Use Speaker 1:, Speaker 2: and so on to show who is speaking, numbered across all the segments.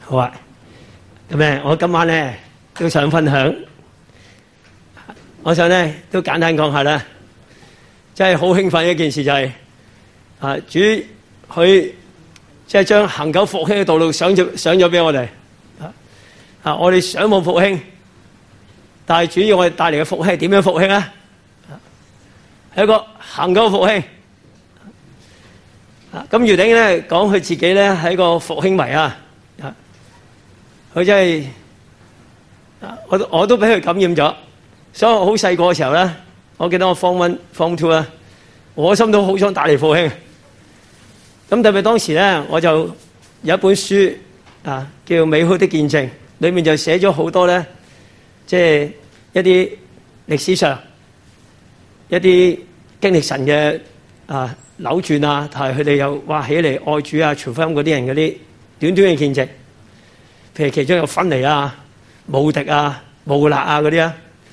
Speaker 1: 好啊，咁咧，我今晚咧都想分享，我想咧都簡單講下啦，真係好興奮嘅一件事就係、主佢即係將恆久復興嘅道路上咗俾我哋，我哋想望復興，但係主要我哋帶嚟嘅復興係點樣復興咧？係一個恆久復興。咁余鼎咧講佢自己咧係一個復興迷啊！佢真係，我都俾佢感染咗。所以我好細個嘅時候咧，我記得我 Form 1、Form 2啦，我心都好想帶嚟復興。咁特別當時咧，我就有一本書叫《美好的見證》，裏面就寫咗好多咧，即係一啲歷史上一啲經歷神嘅扭轉啊，同埋佢哋又話起嚟愛主啊、傳福音嗰啲人嗰啲短短嘅見證。譬如其中有芬尼啊、慕迪啊、慕勒啊嗰啲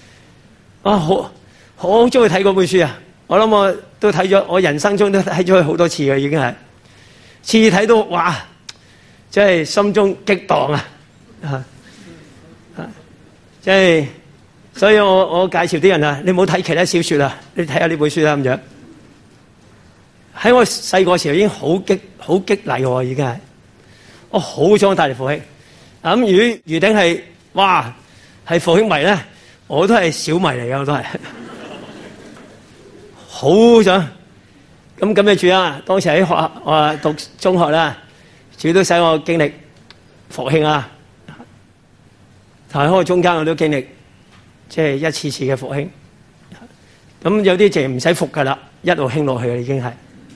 Speaker 1: 好中意睇嗰本書啊！我諗我都睇咗，我人生中都睇咗佢好多次嘅，已經係次次睇到哇，真係心中激盪啊！即係，所以我介紹啲人啊，你唔好睇其他小說啊，你睇下呢本書啦咁樣。喺我細個時候已經好激勵喎，已經係我好想帶嚟復興。咁如果余鼎係哇係復興迷咧，我都係小迷嚟嘅，我都係好想咁嘅主啊！當時喺學校我讀中學啦，主都使我經歷復興啊！但係喺我中間我都經歷即係一次次嘅復興。咁有啲淨唔使復噶啦，一路興落去嘅已經係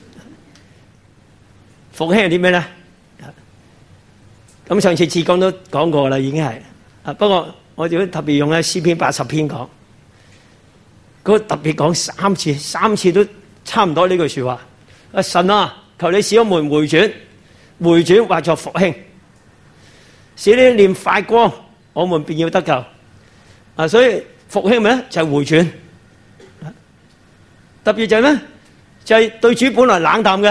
Speaker 1: 復興係啲咩咧？咁上次志剛都講過啦，已經係不過我哋都特別用喺詩篇80篇講，嗰特別講三次都差唔多呢句説話。神啊，求你使我們回轉或作復興，使呢念發光，我們便要得救。所以復興咩咧？就係回轉。特別就係咩？就係對主本來冷淡嘅，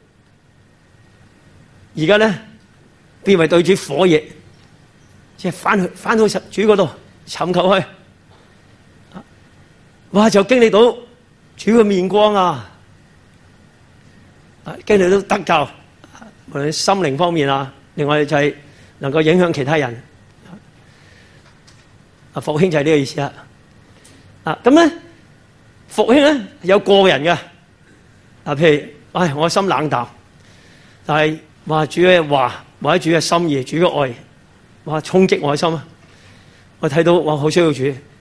Speaker 1: 而家咧變為對主火熱，即係翻到主嗰度尋求佢，哇！就經歷到主嘅面光啊，經歷到得救，無論心靈方面啊，另外就係能夠影響其他人。復興就係呢個意思啦。咁咧復興咧有個人嘅，譬如我心冷淡，但係話主嘅話。或者主嘅心意、主嘅愛，哇！衝擊我嘅心啊！我睇到我好需要主，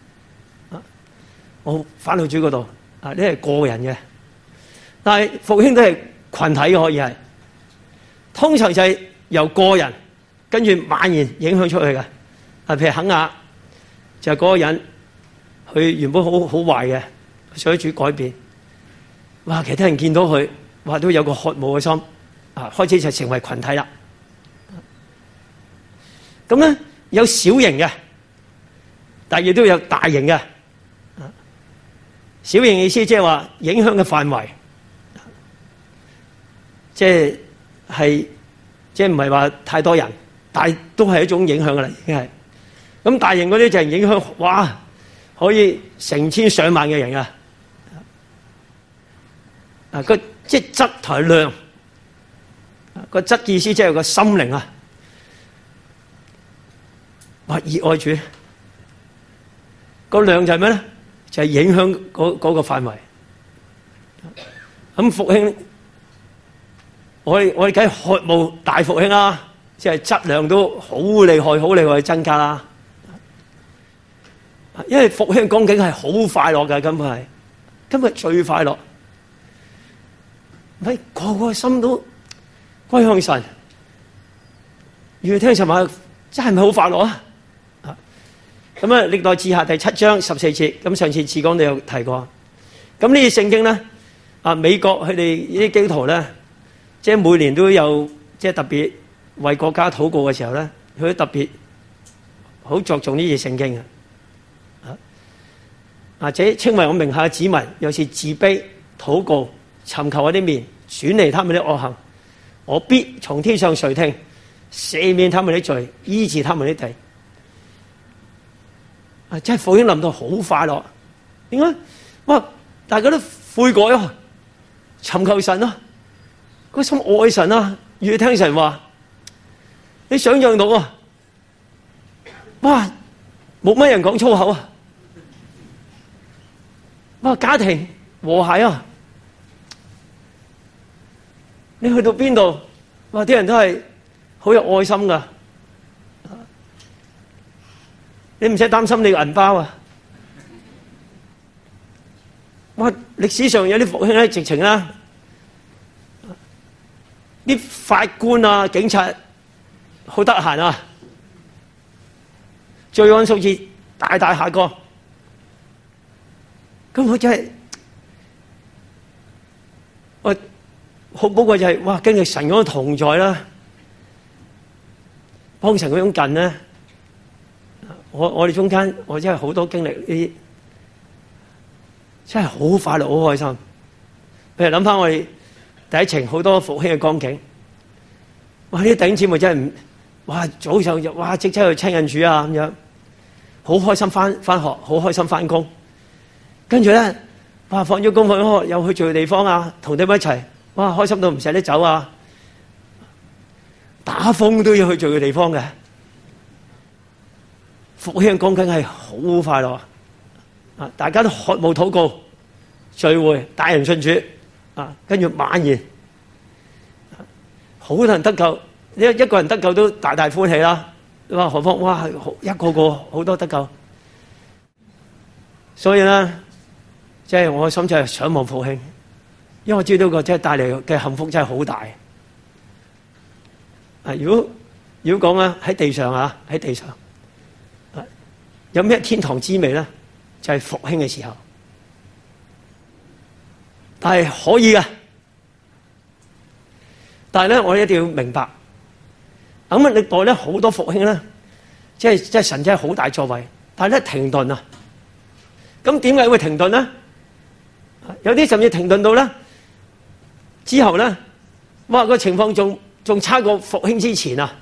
Speaker 1: 我返到主嗰度，呢係個人嘅。但係復興都係群體嘅，可以係。通常就係由個人跟住蔓延影響出去嘅。譬如肯亞就係嗰個人，佢原本好壞嘅，想主改變。哇！其他人見到佢，哇都有個渴慕嘅心，開始就成為群體啦。咁咧有小型嘅，但係亦都有大型嘅。小型意思即係話影響嘅範圍，即係唔係話太多人，但係都係一種影響㗎啦，已經係。咁大型嗰啲就係影響，哇！可以成千上萬嘅人啊！個即係質同量，個質意思即係個心靈啊！哇！熱愛主，個量就係咩咧？就係影響嗰個範圍。咁復興，我哋梗係渴慕大復興啦，即係質量都好厲害增加啦。因為復興講緊係好快樂嘅，根本最快樂。咪個心都歸向神，越聽神話，真係咪好快樂啊？咁啊，歷代志下第7章14節，咁上次志剛都有提過。咁呢啲聖經咧，美國佢哋呢啲基督徒咧，即係每年都有即係特別為國家禱告嘅時候咧，佢都特別好着重呢啲聖經啊。或者稱為我名下嘅子民，有時自卑禱告，尋求我啲面，轉離他們的惡行，我必從天上垂聽， 赦免他們的罪，醫治他們的地。真係復興臨到好快樂。點解？哇！大家都悔改啊，尋求神啊，個心愛神啊，願意聽神話。你想象到啊？哇！冇乜人講粗口啊！哇！家庭和諧啊！你去到邊度？哇！啲人都係好有愛心噶，你唔使擔心你個銀包啊！哇！歷史上有啲復興咧，直情啦，啲法官啊、警察好得閒啊，罪案數字大大下降。咁佢真係，我好寶貴就係，哇！經歷神嗰個同在啦，幫神嗰種近咧，我哋中間，我真係好多經歷呢啲，真係好快樂、好開心。譬如諗翻我哋第一程好多復興嘅光景，哇！呢啲弟兄姊妹真係唔，哇！早上就哇即刻去親近主啊咁樣，好開心翻學，好開心翻工。跟住咧，哇！放咗工放咗學，又去聚嘅地方啊，同你們一齊，哇！開心到唔捨得走啊！打風都要去聚嘅地方嘅，復興光景係好快樂啊！大家都渴慕禱告、聚會、帶人信主啊，跟住晚宴，好多人得救，一個人得救都大大歡喜啦！哇！何況哇，一個個好多得救，所以咧。即係我心就係想望復興，因為我知道個即係帶嚟嘅幸福真係好大。如果講啊喺地上啊喺地上，有咩天堂滋味咧？就係復興嘅時候，但係可以嘅。但係咧，我一定要明白，咁啊歷代咧好多復興咧，即係神真係好大作為，但係咧停頓啊。咁點解會停頓咧？有啲甚至停頓到咧，之後咧，哇！個情況仲差過復興之前啊！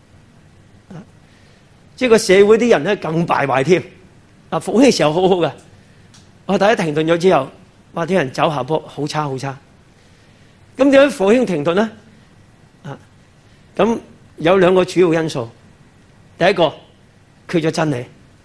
Speaker 1: 即係個社會啲人咧更敗壞添。啊，復興嘅時候好好嘅，我大家停頓咗之後，哇！啲人走下坡，好差好差。咁點解復興停頓咧？啊，咁有兩個主要因素。第一個缺咗真理，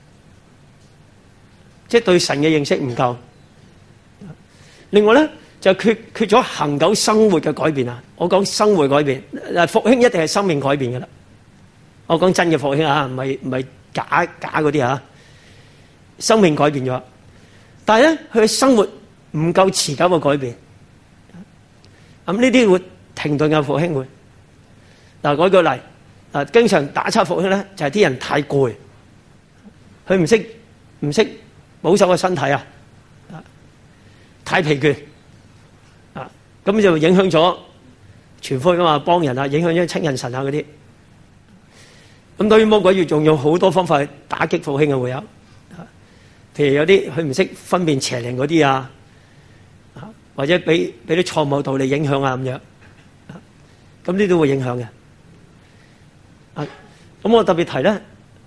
Speaker 1: 即係對神嘅認識唔夠。另外咧就缺咗恆久生活嘅改變啊！我講生活改變，復興一定係生命改變噶啦。我講真嘅復興啊，唔係假嗰啲啊，生命改變咗。但係咧，佢嘅生活唔夠持久嘅改變。咁呢啲會停頓嘅復興會。嗱，舉個例，經常打岔復興咧，就係啲人太攰，佢唔識保守個身體啊。太疲倦啊，咁就影響咗傳福音啊、幫人啊，影響咗親近神啊嗰啲。咁對於魔鬼要仲用好多方法去打擊復興嘅會有，譬如有啲佢唔識分辨邪靈嗰啲啊，或者俾啲錯誤道理影響啊咁樣，咁呢都會影響嘅。啊，咁我特別提咧，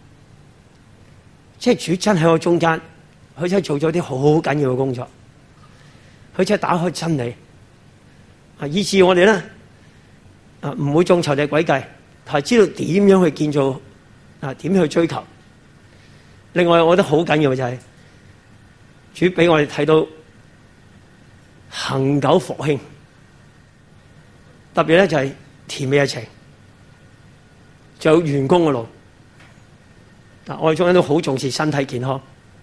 Speaker 1: 即係主真喺我中間，佢真係做咗啲好緊要嘅工作。佢真係打開真理，以致我哋咧唔會中仇敵詭計，係知道點樣去建造，點樣去追求。另外，我覺得好緊要嘅就係主俾我哋睇到恆久復興，特別咧就係甜美嘅情，仲有員工嘅路。我哋中間都好重視身體健康。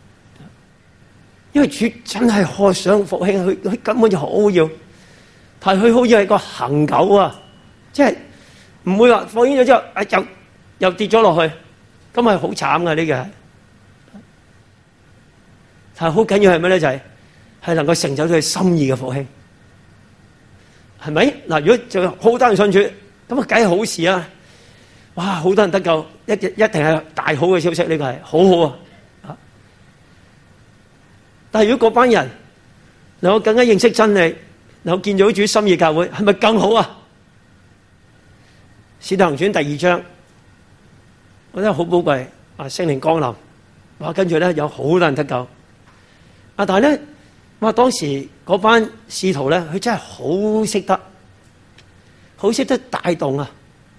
Speaker 1: 因為主真係渴想復興，佢根本就好要，但係佢好要係個恆久啊，即係唔會話復興咗之後，又跌咗落去，咁係好慘噶呢個。但係好緊要係咩咧？就係能夠成就佢心意嘅復興，係咪？嗱，如果就好多人信主，咁啊，梗係好事啊！哇，好多人得救，一定係大好嘅消息，呢個係好好啊！但係如果嗰班人能夠更加認識真理，能夠建造主心意教會，係咪更好啊？ 使徒行傳第2章，我覺得好寶貴。聖靈降臨，跟住咧有好多人得救。但係咧，當時嗰班使徒咧，佢真係好識得帶動啊！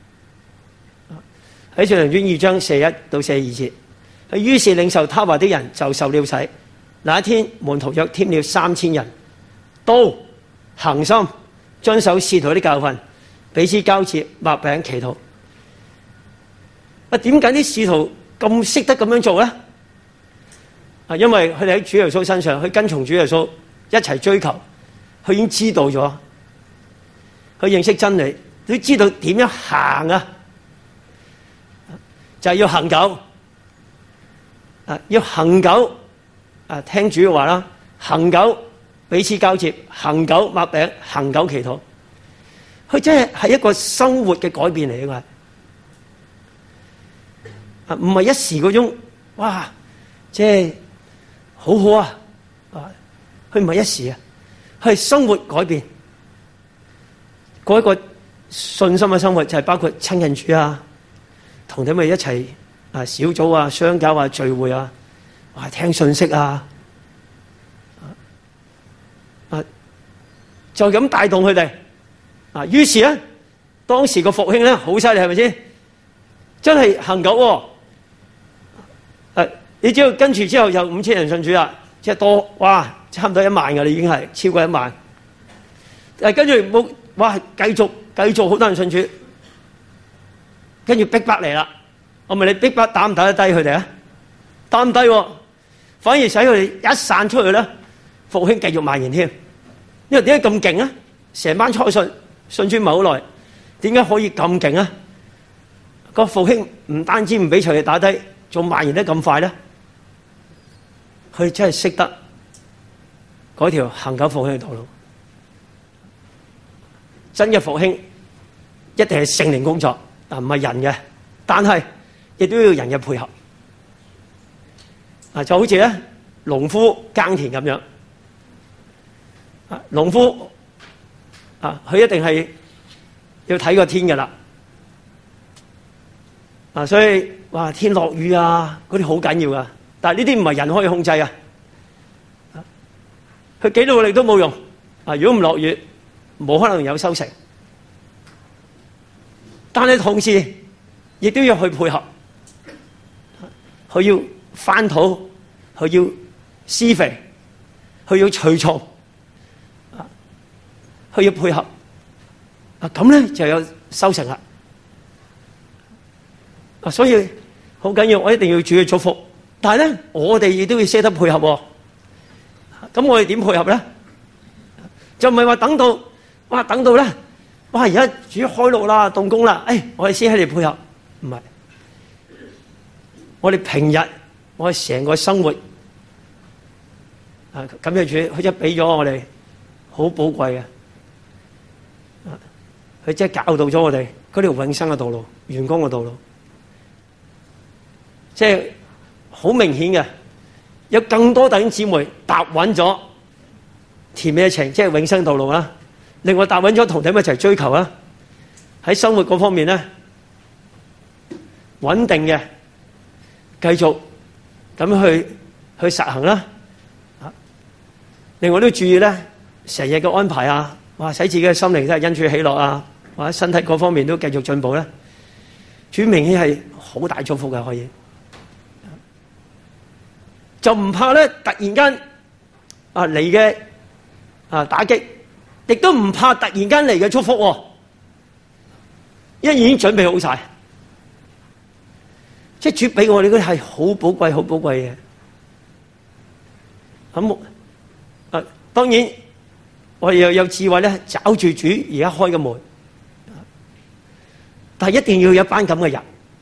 Speaker 1: 喺使徒行傳2章41到42節，佢於是領受他話的人就受了洗。那一天，門徒約添了3000人，都恒心遵守使徒的教訓，彼此交接，擘餅祈禱。點解啲使徒咁識得咁樣做咧？因為佢哋喺主耶穌身上，去跟從主耶穌一齊追求，佢已經知道咗，佢認識真理，佢知道點樣行啊，就係要恒久，要恒久聽主嘅話啦，恒久彼此交接，恒久擘餅，恒久祈禱。佢真係一個生活嘅改變嚟嘅，唔係一時嗰種，哇，即係好好啊！佢唔係一時啊，佢係生活改變。嗰一個信心嘅生活就係包括親近主啊，同佢哋一齊小組啊、相交啊、聚會啊，聽信息啊，就咁帶動佢哋。於是咧，當時個復興咧好犀利，係咪先？真係恒久喎。你只要跟住之後有5000人信主啦，即係多，哇，差唔多1萬㗎啦，已經係超過1萬。跟住冇，哇，繼續好多人信主，跟住逼迫嚟啦。我問你，逼迫打唔打得低佢哋啊？打唔低喎，反而使佢哋一散出去咧，復興繼續蔓延添。因為點解咁勁啊？成班初信主唔係好耐，點解可以咁勁啊？個復興唔單止唔俾隨意打低，仲蔓延得咁快咧？佢真係識得嗰條恆久復興嘅道路。真嘅復興一定係聖靈工作，唔係人嘅，但係亦都要人嘅配合。就好似咧農夫耕田咁樣，農夫佢一定係要睇個天㗎啦。所以話天落雨啊，嗰啲好緊要噶。但係呢啲唔係人可以控制啊。佢幾努力都冇用。如果唔落雨，冇可能有收成。但係同時亦都要去配合。佢要翻土，佢要施肥，佢要除蟲，佢要配合。咁咧就有收成啦。所以好緊要，我一定要主去祝福。但係咧，我哋亦都要識得配合。咁我哋點配合咧？就唔係話等到咧，哇！而家主開路啦，動工啦，我哋先喺度配合。唔係，我哋平日我哋成個生活咁樣主，佢真係俾咗我哋好寶貴嘅。佢真係教導咗我哋嗰條永生嘅道路、元光嘅道路。即係好明顯嘅，有更多弟兄姊妹踏穩咗甜美嘅情，即係永生道路啦。另外踏穩咗同佢哋一齊追求啦，喺生活嗰方面咧穩定嘅，繼續咁去實行啦。另外都注意咧，成日嘅安排啊，哇，使自己嘅心靈都係因主喜樂啊，或者身體各方面都繼續進步咧。主明顯係好大祝福嘅，可以。就唔怕咧，突然間嚟嘅打擊，亦都唔怕突然間嚟嘅祝福，因為已經準備好晒。即係主俾我哋嗰啲係好寶貴、好寶貴嘅。咁當然我哋又有智慧咧，找住主而家開嘅門，但係一定要有一班咁嘅人。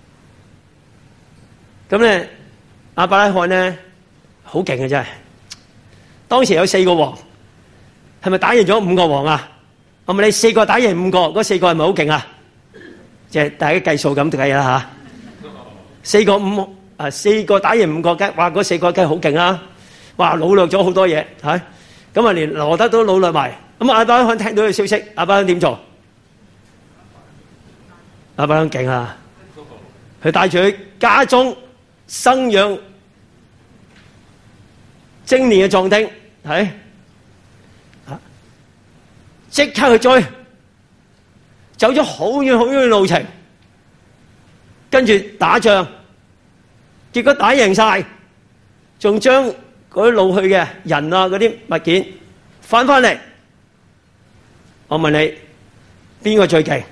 Speaker 1: 咁咧，亞伯拉罕咧。好勁嘅真係，當時有4個王，係咪打贏咗5個王啊？我問你4個打贏5個，嗰4個係咪好勁啊？即係大家計數咁計啦吓。4個打贏5個，哇！嗰4個梗係好勁啦，哇！擄掠咗好多嘢，係咁啊，連羅得都擄掠埋。咁亞伯拉罕聽到嘅消息，亞伯拉罕點做？ 亞伯拉罕勁啊！佢帶住佢家中生養精練嘅壯丁，係即刻去追，走咗好遠好遠嘅路程，跟住打仗，結果打贏晒，仲將嗰啲老去嘅人啊嗰啲物件翻嚟。我問你，邊個最勁？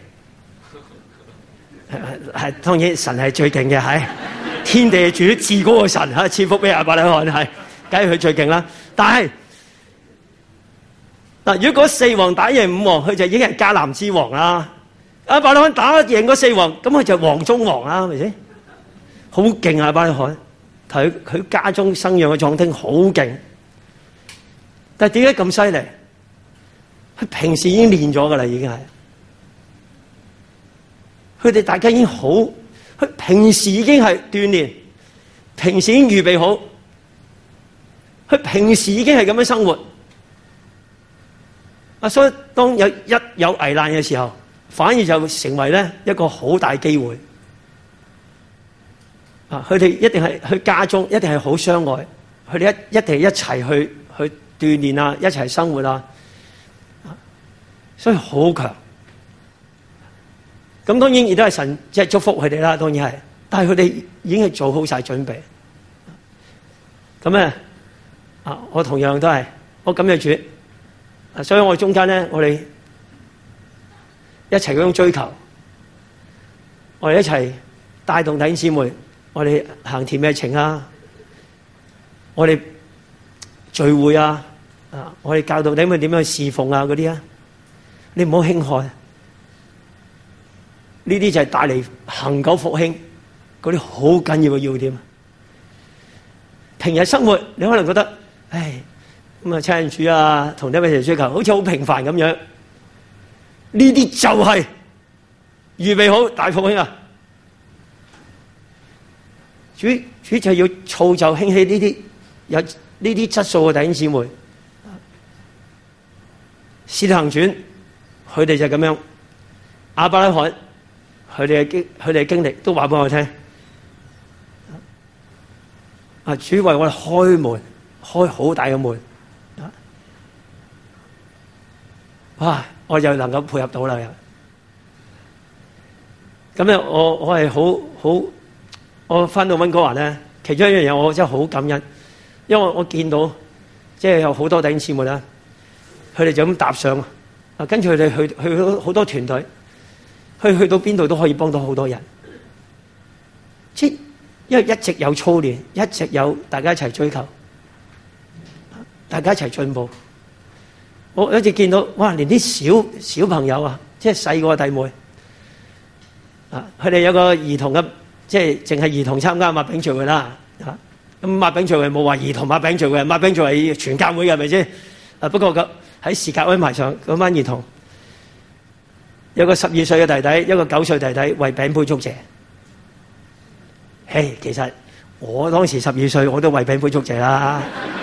Speaker 1: 係當然神係最勁嘅，係天地主至高嘅神嚇，賜福俾亞伯拉罕，係梗係佢最勁啦。但係嗱，如果嗰四王打贏五王，佢就已經係迦南之王啦。亞伯拉罕打贏嗰四王，咁佢就王中王啦，係咪先？好勁啊！亞伯拉罕睇佢家中生養嘅壯丁好勁，但係點解咁犀利？佢平時已經練咗噶啦，已經係。佢哋大家已經好，佢平時已經係鍛煉，平時已經預備好，佢平時已經係咁樣生活。所以當有危難嘅時候，反而就成為咧一個好大機會。佢哋一定係去家中，一定係好相愛，佢哋一定係一齊去鍛煉啊，一齊生活啊，所以好強。咁當然亦都係神即係祝福佢哋啦，當然係。但係佢哋已經係做好晒準備。咁咧我同樣都係，我感謝主。所以我哋中間咧，我哋一齊嗰種追求，我哋一齊帶動弟兄姊妹，我哋行甜美情啊，我哋聚會啊，我哋教導弟兄們點樣去侍奉啊嗰啲啊，你唔好輕看。呢啲就係帶嚟恆久復興嗰啲好緊要嘅要點。平日生活你可能覺得，唉，咁啊親近主啊，同弟兄一齊追求，好似好平凡咁樣。呢啲就係預備好大復興啊！主就要造就興起呢啲有呢啲質素嘅弟兄姊妹。使徒行傳佢哋就咁樣，亞伯拉罕。佢哋嘅經歷都話俾我聽，主為我哋開門，開好大嘅門，哇！我就能夠配合到啦。咁咧，我係好，我翻到溫哥華咧，其中一樣嘢我真係好感恩，因為我見到即係有好多弟兄姊妹啦，佢哋就咁搭上，跟住佢哋去好多團隊。去到邊度都可以幫到好多人，即因為一直有操練，一直有大家一齊追求，大家一齊進步。我有一次見到，哇！連啲小朋友啊，即係細個弟妹，佢哋有個兒童嘅，即係淨係兒童參加抹餅聚會啦。咁抹餅聚會冇話兒童抹餅聚會，抹餅聚會係全教會嘅，係咪先？不過喺時間安排上，嗰班兒童。有個12歲嘅弟弟，一個9歲弟弟為餅杯祝謝。嘿，其實我當時12歲，我都為餅杯祝謝啦。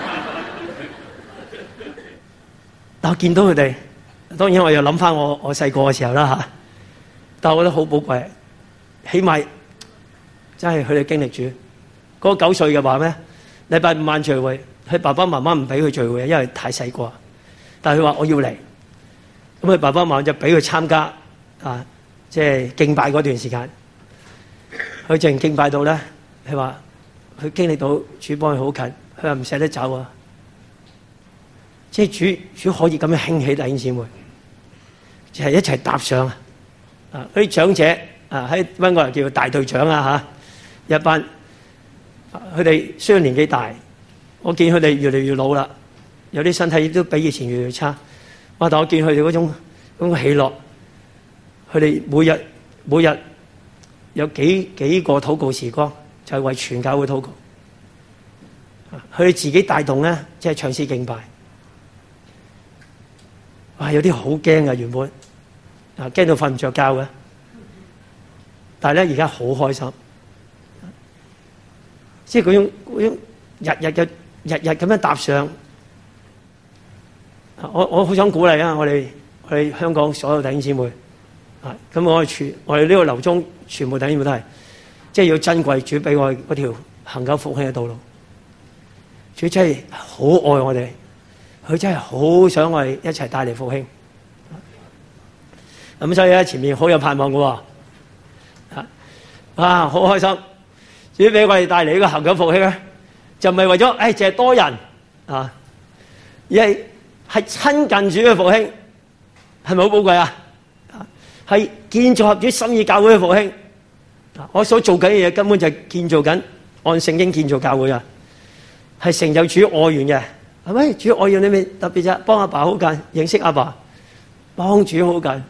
Speaker 1: 但我見到佢哋，當然我又諗翻我細個嘅時候啦嚇。但係我覺得好寶貴，起碼真係佢哋經歷住。嗰個9歲嘅話咩？禮拜5晚聚會，佢爸爸媽媽唔俾佢聚會，因為太細個。但係佢話我要嚟，咁佢爸爸媽媽就俾佢參加。即係敬拜嗰段時間，佢淨敬拜到咧，佢話佢經歷到主幫佢好近，佢話唔捨得走啊！即係主可以咁樣興起弟兄姊妹，就係一齊搭上啊！嗰啲長者喺溫哥華叫大隊長啊嚇，一班佢哋雖然年紀大，我見佢哋越嚟越老啦，有啲身體都比以前越嚟越差。但我見佢哋嗰種喜樂。佢哋每日有幾個禱告時光，就係為全教會禱告。佢哋自己帶動咧，即係唱詩敬拜。哇！有啲好驚嘅原本，驚到瞓唔着覺嘅。但係咧，而家好開心，即係嗰種日日咁樣搭上。我好想鼓勵啊！我哋香港所有弟兄姊妹。 咁我哋呢個樓中全部弟兄都係，即係要珍貴主俾我哋嗰條恆久復興嘅道路。主真係好愛我哋，佢真係好想我哋一齊帶嚟復興。咁所以咧，前面好有盼望嘅喎，好開心！主俾我哋帶嚟呢個恆久復興咧，就唔係為咗淨係多人啊，而係親近主嘅復興，係咪好寶貴啊？係建造合主心意教會嘅復興。我所做緊嘅嘢根本就係建造緊按聖經建造教會啊，係成就主愛願嘅，係咪？主愛願你咪特別啫，幫阿爸好近，認識阿爸，幫主好近。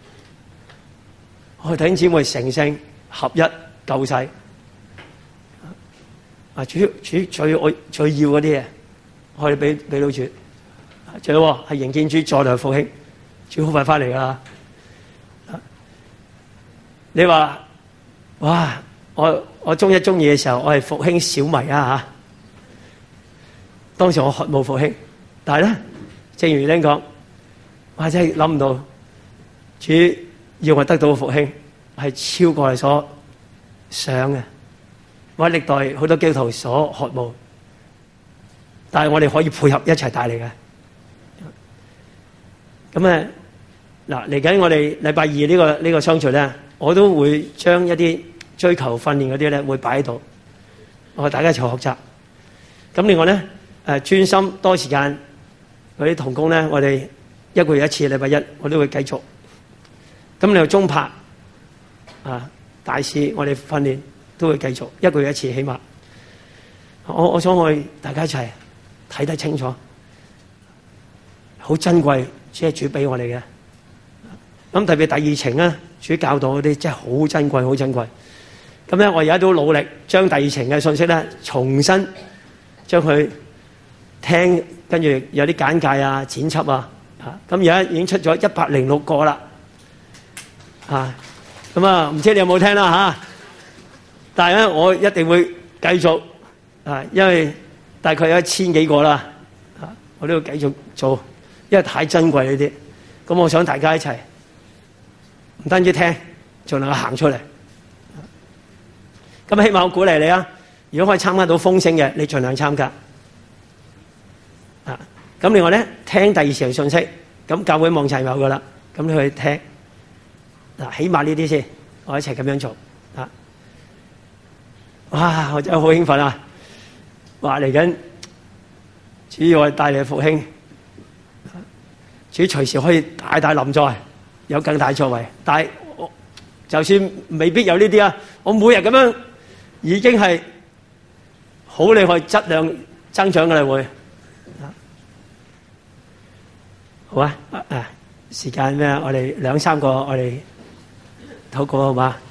Speaker 1: 我哋弟兄姊妹成聖合一救世。主最要嗰啲嘢，我哋俾到主。最好係迎見主再來復興，主好快翻嚟噶啦。你話哇，我中一中二嘅時候，我係復興小迷啊。當時我渴慕復興，但係咧，正如你講，我真係諗唔到，主要我得到嘅復興係超過你所想嘅，我喺歷代好多基督徒所渴慕，但係我哋可以配合一齊帶嚟嘅。咁嗱，嚟緊我哋禮拜二呢個相聚咧，我都會將一啲追求訓練嗰啲咧會擺喺度，我哋大家一齊學習。咁另外咧，專心多時間嗰啲同工咧，我哋一個月一次，禮拜一我都會繼續。咁你又中拍大使，我哋訓練都會繼續，一個月一次起碼。我想我哋大家一齊睇得清楚，好珍貴，主係主俾我哋嘅。咁特別第二程咧，主教導嗰啲真係好珍貴，好珍貴。咁咧，我而家都努力將第二程嘅信息咧，重新將佢聽，跟住有啲簡介啊、剪輯啊，咁而家已經出咗106個啦，咁唔知你有冇聽啦但係咧，我一定會繼續因為大概有1000幾個啦，我都要繼續做，因為太珍貴呢啲。咁我想大家一齊唔單止聽，仲能夠行出嚟。咁希望我鼓勵你啊！如果可以參加到風聲嘅，你盡量參加。咁另外咧，聽第二條信息，咁教會網站有噶啦，咁你去聽。起碼呢啲先，我一齊咁樣做。哇！我真係好興奮啊！話嚟緊，主要係帶嚟復興，主隨時可以大大臨在，有更大作為。但係就算未必有呢啲我每日咁樣已經係好厲害，質量增長嘅啦會。好啊！時間咩？我哋2、3個，我哋禱告好嘛？